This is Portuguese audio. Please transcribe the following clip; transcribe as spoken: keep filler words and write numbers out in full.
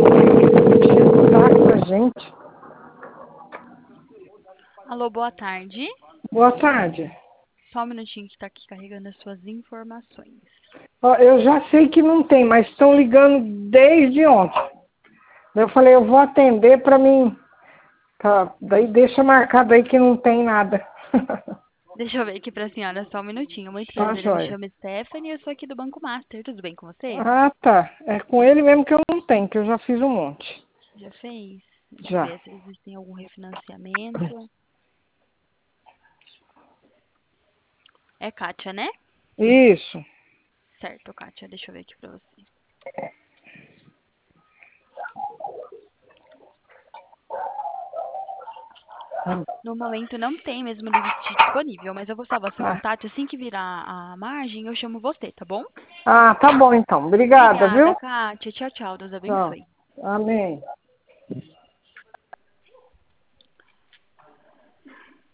Tá com a gente. Alô, boa tarde. Boa tarde. Só um minutinho que está aqui carregando as suas informações. Ó, eu já sei que não tem, mas estão ligando desde ontem. Eu falei, eu vou atender para mim. Tá, daí deixa marcado aí que não tem nada. Deixa eu ver aqui pra senhora, só um minutinho. Muito Tá, prazer, eu me joia. chamo Stephanie e eu sou aqui do Banco Master. Tudo bem com você? Ah, tá. É com ele mesmo que eu não tenho, que eu já fiz um monte. Já fez? Deixa eu Já. ver se existem algum refinanciamento. É Kátia, né? Isso. Certo, Kátia. Deixa eu ver aqui pra você. No momento não tem mesmo limite disponível, mas eu vou salvar seu Ah, contato. Assim que virar a margem, eu chamo você, tá bom? ah, tá bom então. Obrigada, Obrigada, viu? Kátia. Tchau, tchau. Deus Tchau. abençoe. Amém.